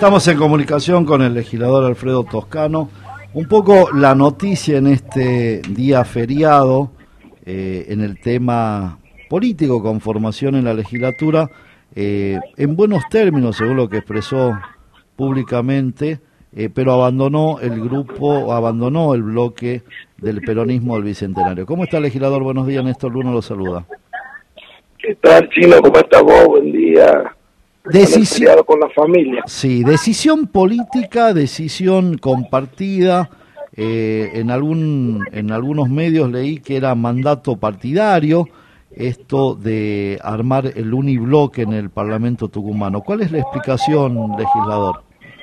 Estamos en comunicación con el legislador Alfredo Toscano. Un poco la noticia en este día feriado, en el tema político, conformación en la legislatura, en buenos términos, según lo que expresó públicamente, pero abandonó el bloque del peronismo del Bicentenario. ¿Cómo está, legislador? Buenos días, Néstor Luna lo saluda. ¿Qué tal, Chino? ¿Cómo estás vos? Buen día. Decisión con la familia. Sí, decisión política, decisión compartida. En algunos medios leí que era mandato partidario esto de armar el unibloque en el Parlamento tucumano. ¿Cuál es la explicación, legislador?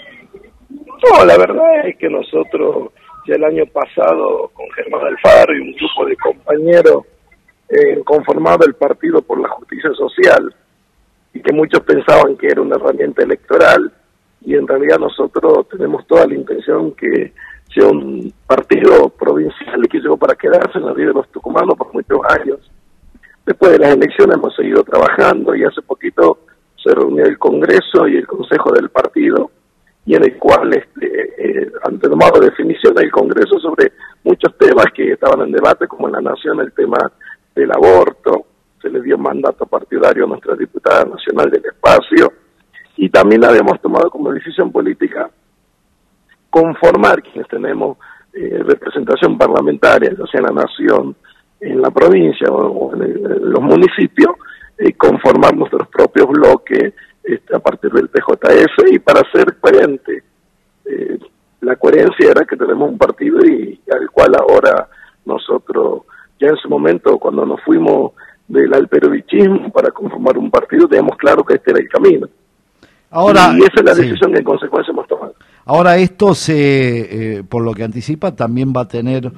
No, la verdad es que nosotros ya el año pasado con Germán Alfaro y un grupo de compañeros conformado el Partido por la Justicia Social, y que muchos pensaban que era una herramienta electoral, y en realidad nosotros tenemos toda la intención que sea un partido provincial y que llegó para quedarse en la vida de los tucumanos por muchos años. Después de las elecciones hemos seguido trabajando y hace poquito se reunió el Congreso y el Consejo del partido, y en el cual han tomado definiciones del Congreso sobre muchos temas que estaban en debate, como en la Nación el tema del aborto. Se le dio mandato partidario a nuestra diputada nacional del espacio, y también habíamos tomado como decisión política conformar quienes tenemos representación parlamentaria, ya sea en la nación, en la provincia o en los municipios, conformar nuestros propios bloques a partir del PJF, y para ser coherente. La coherencia era que tenemos un partido y al cual ahora nosotros, ya en su momento, cuando nos fuimos del alperovichismo para conformar un partido, teníamos claro que este era el camino. Ahora, y esa es la decisión que en consecuencia hemos tomado. Ahora esto por lo que anticipa, también va a tener,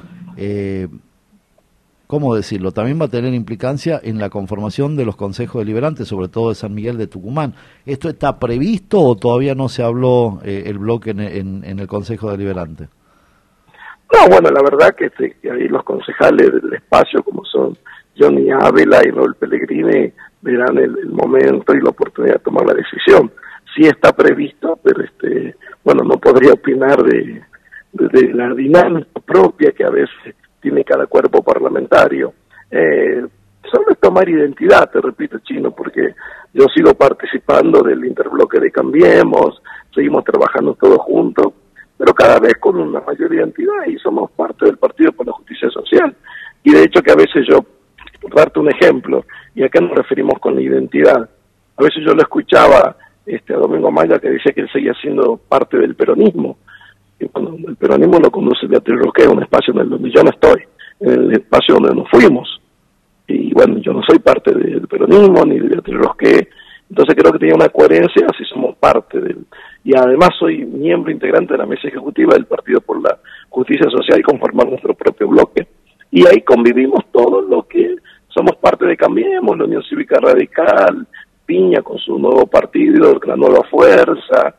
¿cómo decirlo? También va a tener implicancia en la conformación de los consejos deliberantes, sobre todo de San Miguel de Tucumán. ¿Esto está previsto o todavía no se habló el bloque en el consejo deliberante? No, bueno, la verdad que ahí los concejales del espacio, como son Johnny Ávila y Raúl Pellegrini, verán el momento y la oportunidad de tomar la decisión. Sí está previsto, pero bueno, no podría opinar de la dinámica propia que a veces tiene cada cuerpo parlamentario. Sobre tomar identidad, te repito, Chino, porque yo sigo participando del interbloque de Cambiemos, seguimos trabajando todos juntos, pero cada vez con una mayor identidad, y somos parte del Partido por la Justicia Social. Y de hecho que a veces yo, por darte un ejemplo, y a qué nos referimos con la identidad, a veces yo lo escuchaba a Domingo Amaya, que decía que él seguía siendo parte del peronismo, y cuando el peronismo lo conduce Beatriz Rosqué, un espacio en el donde yo no estoy, en el espacio donde nos fuimos, y bueno, yo no soy parte del peronismo ni de Beatriz Rosqué, entonces creo que tenía una coherencia si somos parte del, y además soy miembro integrante de la mesa ejecutiva del Partido por la Justicia Social y conformar nuestro propio bloque, y ahí convivimos todos los que somos parte de Cambiemos, la Unión Cívica Radical, Piña con su nuevo partido, la Nueva Fuerza,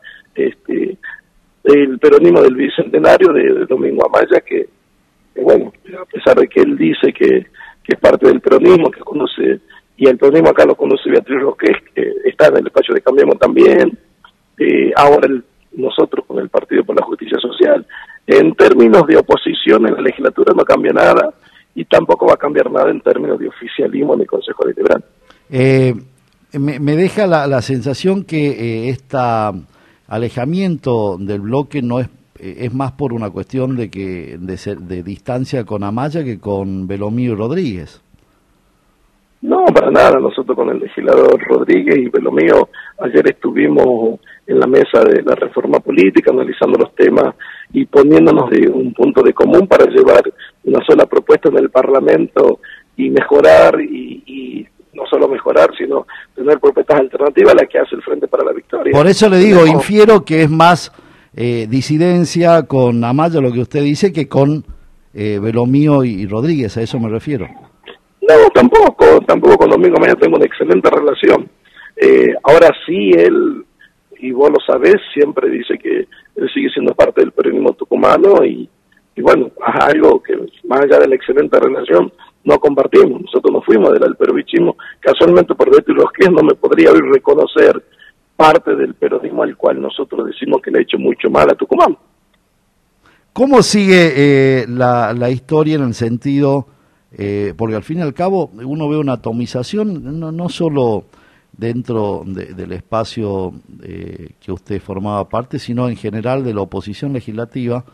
el peronismo del Bicentenario de Domingo Amaya, que bueno, a pesar de que él dice que es parte del peronismo, que conoce, y el peronismo acá lo conoce Beatriz Rosqué, que está en el espacio de Cambiemos también, ahora nosotros con el Partido por la Justicia Social. En términos de oposición en la legislatura no cambia nada, y tampoco va a cambiar nada en términos de oficialismo en el Consejo Deliberante. Me deja la sensación que alejamiento del bloque no es más por una cuestión de distancia con Amaya que con Belomiro y Rodríguez. No, para nada. Nosotros con el legislador Rodríguez y Belomiro ayer estuvimos en la mesa de la reforma política analizando los temas y poniéndonos de un punto de común para llevar una sola propuesta en el Parlamento y mejorar y no solo mejorar, sino tener propuestas alternativas a las que hace el Frente para la Victoria. Por eso le digo, infiero que es más disidencia con Amaya, lo que usted dice, que con Belomiro y Rodríguez, a eso me refiero. No, tampoco con Domingo Amaya tengo una excelente relación. Ahora sí, él, y vos lo sabés, siempre dice que él sigue siendo parte del peronismo tucumano y bueno, algo que más allá de la excelente relación no compartimos. Nosotros nos fuimos del alperovichismo, casualmente por Beatriz Rosqué no me podría hoy reconocer parte del peronismo al cual nosotros decimos que le ha hecho mucho mal a Tucumán. ¿Cómo sigue la historia en el sentido, porque al fin y al cabo uno ve una atomización, no solo dentro del espacio que usted formaba parte, sino en general de la oposición legislativa?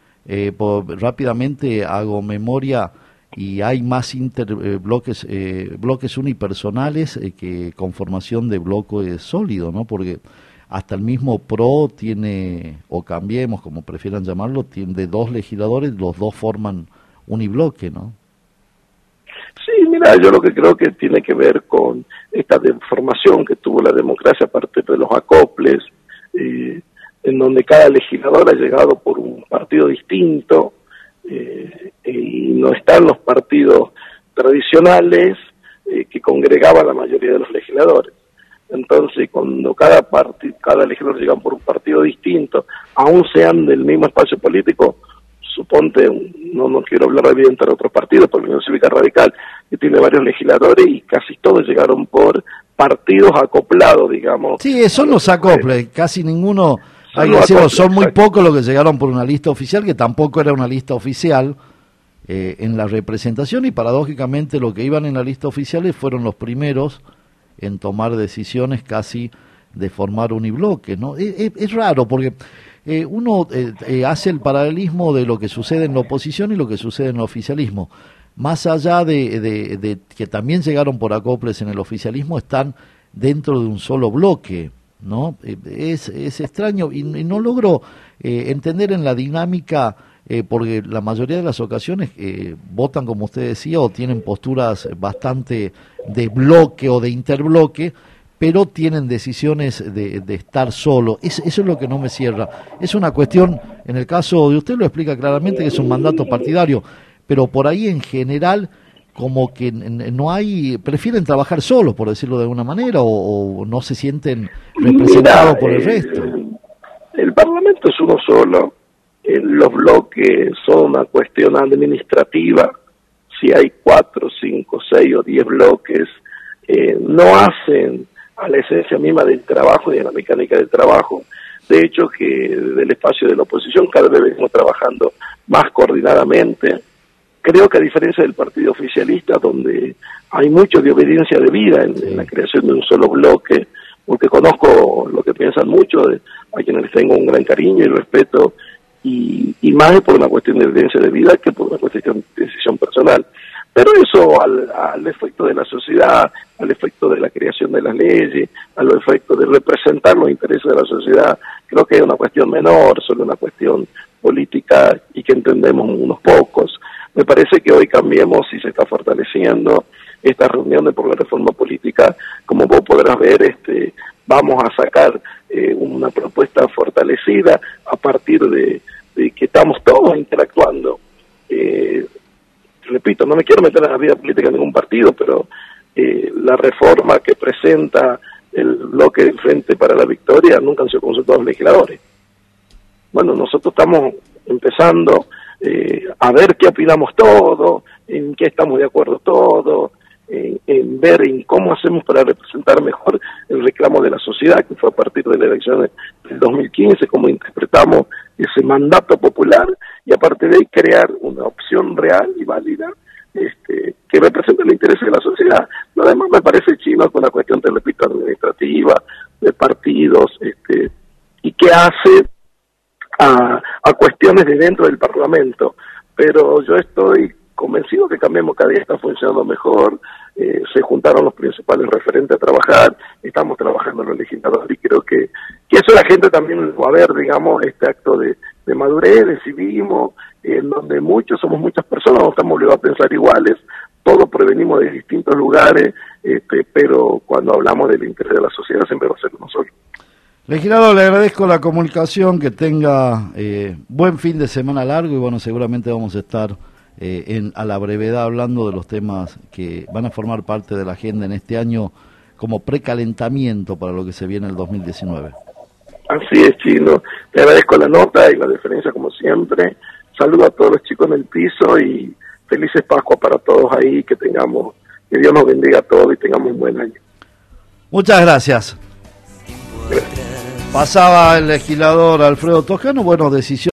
Rápidamente hago memoria y hay más bloques unipersonales que conformación de bloque sólido, ¿no? Porque hasta el mismo PRO tiene, o Cambiemos, como prefieran llamarlo, tiene de 2 legisladores, los 2 forman unibloque, ¿no? Sí, mira, yo lo que creo que tiene que ver con esta deformación que tuvo la democracia a partir de los acoples, en donde cada legislador ha llegado por un partido distinto, y no están los partidos tradicionales que congregaban a la mayoría de los legisladores. Entonces, cuando cada legislador llega por un partido distinto, aún sean del mismo espacio político, suponte, no quiero hablar evidentemente de otros partidos, por la Unión Cívica Radical, que tiene varios legisladores y casi todos llegaron por partidos acoplados, digamos. Sí, son los acoples, casi ninguno, hay que decirlo, son muy pocos los que llegaron por una lista oficial, que tampoco era una lista oficial en la representación, y paradójicamente los que iban en la lista oficial fueron los primeros en tomar decisiones casi de formar unibloques, ¿no? Es raro porque uno hace el paralelismo de lo que sucede en la oposición y lo que sucede en el oficialismo. Más allá de que también llegaron por acoples en el oficialismo, están dentro de un solo bloque, ¿no? Es extraño y no logro entender en la dinámica, porque la mayoría de las ocasiones votan, como usted decía, o tienen posturas bastante de bloque o de interbloque, pero tienen decisiones de estar solo. Eso es lo que no me cierra. Es una cuestión, en el caso de usted lo explica claramente, que es un mandato partidario, pero por ahí en general como que no hay, prefieren trabajar solos, por decirlo de alguna manera, o no se sienten representados por el resto. El Parlamento es uno solo, los bloques son una cuestión administrativa. Si hay 4, 5, 6 o 10 bloques, no hacen a la esencia misma del trabajo y de la mecánica del trabajo. De hecho, que del espacio de la oposición cada vez venimos trabajando más coordinadamente. Creo que a diferencia del partido oficialista, donde hay mucho de obediencia de vida en la creación de un solo bloque, porque conozco lo que piensan muchos, a quienes les tengo un gran cariño y respeto, y más por una cuestión de obediencia de vida que por una cuestión de decisión personal. Pero eso al efecto de la sociedad, al efecto de la creación de las leyes, al efecto de representar los intereses de la sociedad, creo que es una cuestión menor, solo una cuestión política y que entendemos unos pocos. Me parece que hoy Cambiemos y se está fortaleciendo esta reunión por la reforma política. Como vos podrás ver, vamos a sacar una propuesta fortalecida a partir de que estamos todos interactuando. Repito, no me quiero meter en la vida política de ningún partido, pero la reforma que presenta el bloque del Frente para la Victoria nunca han sido consultados los legisladores. Bueno, nosotros estamos empezando a ver qué opinamos todos, en qué estamos de acuerdo todos, en ver en cómo hacemos para representar mejor el reclamo de la sociedad, que fue a partir de las elecciones del 2015, cómo interpretamos ese mandato popular, y a partir de ahí crear una opción real y válida que represente el interés de la sociedad. Lo demás me parece chino con la cuestión, te repito, administrativa, de partidos, y que hace a cuestiones de dentro del Parlamento. Pero yo estoy convencido que Cambiemos cada día está funcionando mejor. Se juntaron los principales referentes a trabajar, estamos trabajando en los legisladores, y creo que eso la gente también va a ver, digamos, este acto de madurez, de civismo, en donde somos muchas personas, no estamos obligados a pensar iguales, todos provenimos de distintos lugares, pero cuando hablamos del interés de la sociedad siempre va a ser uno solo. Legislador, le agradezco la comunicación, que tenga buen fin de semana largo, y bueno, seguramente vamos a estar a la brevedad hablando de los temas que van a formar parte de la agenda en este año como precalentamiento para lo que se viene el 2019. Así es, Chino. Te agradezco la nota y la deferencia como siempre. Saludo a todos los chicos en el piso y felices Pascuas para todos ahí, que Dios nos bendiga a todos y tengamos un buen año. Muchas gracias. Gracias. Pasaba el legislador Alfredo Toscano, bueno, decisión